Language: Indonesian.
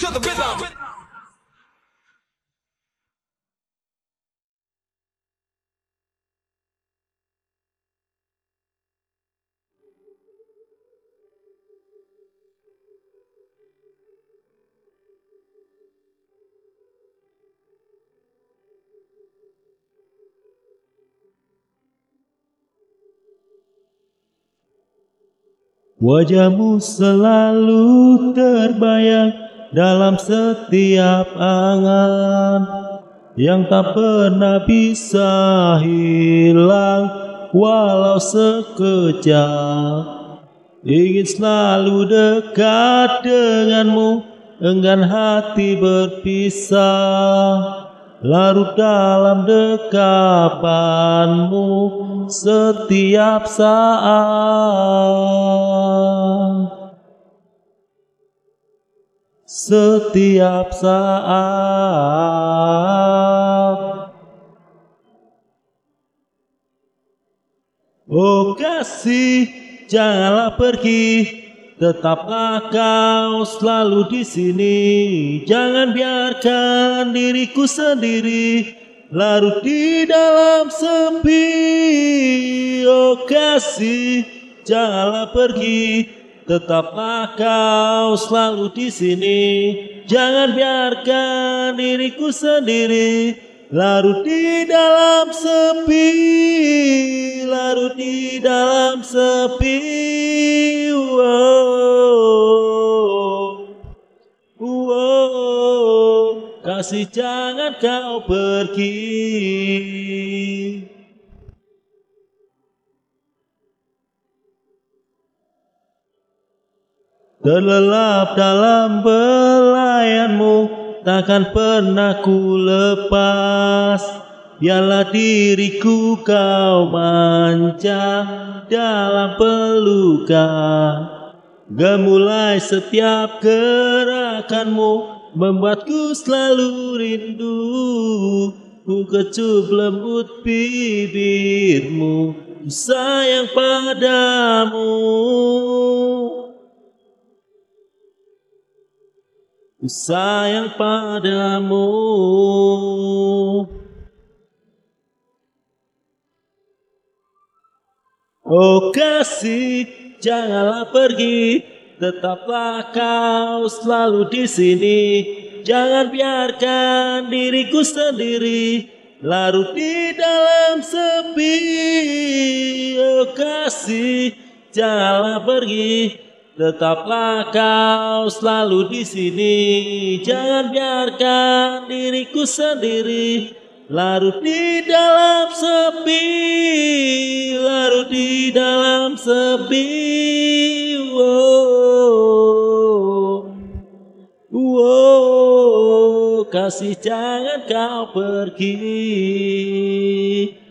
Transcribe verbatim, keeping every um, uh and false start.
to the rhythm. Wajahmu selalu terbayang dalam setiap angan yang tak pernah bisa hilang walau sekejap. Ingin selalu dekat denganmu, enggan hati berpisah. Larut dalam dekapanmu setiap saat, setiap saat. Oh kasih, janganlah pergi, tetaplah kau selalu di sini. Jangan biarkan diriku sendiri larut di dalam sepi. Oh kasih, janganlah pergi, tetaplah kau selalu di sini. Jangan biarkan diriku sendiri larut di dalam sepi, larut di dalam sepi. Wow, wow, kasih jangan kau pergi. Terlelap dalam belayanmu, takkan pernah ku lepas. Biarlah diriku kau manja dalam pelukan. Gemulai setiap gerakanmu membuatku selalu rindu. Ku kecup lembut bibirmu, ku sayang padamu. Ku sayang padamu. Oh kasih, janganlah pergi, tetaplah kau selalu di sini. Jangan biarkan diriku sendiri larut di dalam sepi. Oh kasih, janganlah pergi, tetaplah kau selalu di sini. Jangan biarkan diriku sendiri larut di dalam sepi, larut di dalam sepi. Wow, wow, kasih jangan kau pergi.